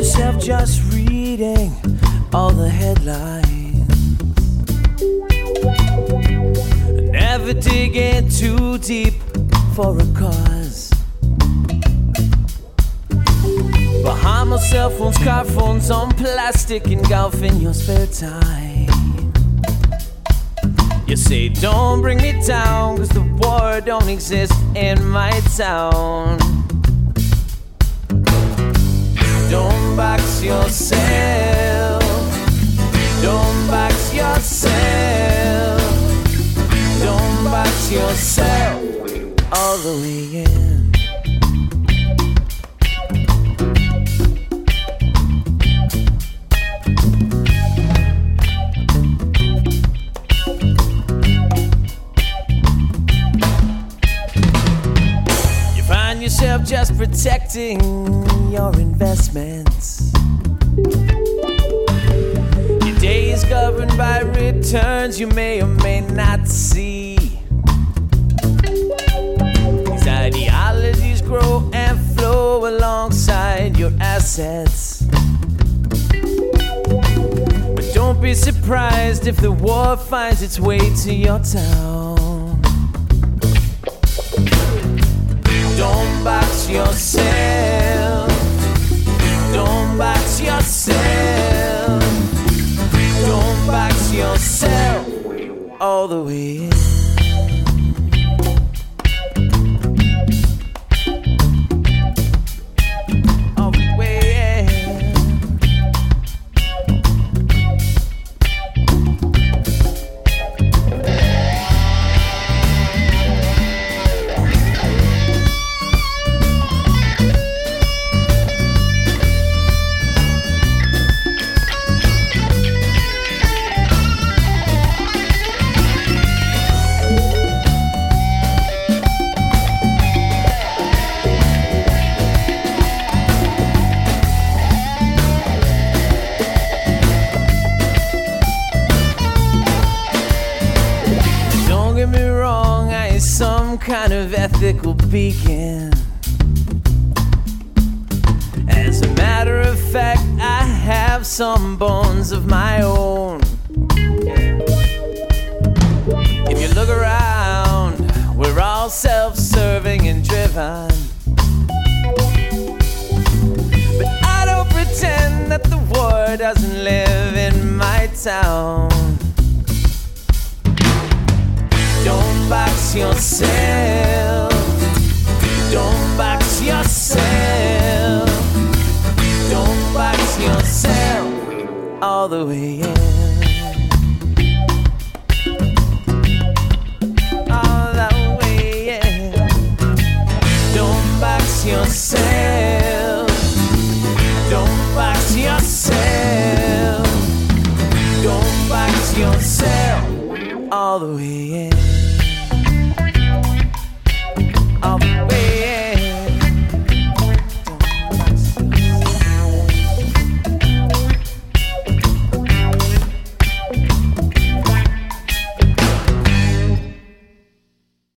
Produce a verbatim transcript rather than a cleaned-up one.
yourself just reading all the headlines. Never digging too deep for a cause. Bahamas, cell phones, car phones on plastic, engulfing your spare time. You say don't bring me down, cause the war don't exist in my town. Don't box yourself. Don't box yourself. Don't box yourself all the way in. You find yourself just protecting your investments. Your day is governed by returns you may or may not see. These ideologies grow and flow alongside your assets. But don't be surprised if the war finds its way to your town. Don't box yourself. Don't box yourself. Don't box yourself all the way in. All the way in. Some kind of ethical beacon. As a matter of fact, I have some bones of my own. If you look around, we're all self-serving and driven. But I don't pretend that the war doesn't live in my town. Don't box yourself. Don't box yourself. Don't box yourself all the way in. All the way in. Don't box yourself. Don't box yourself. Don't box yourself all the way in.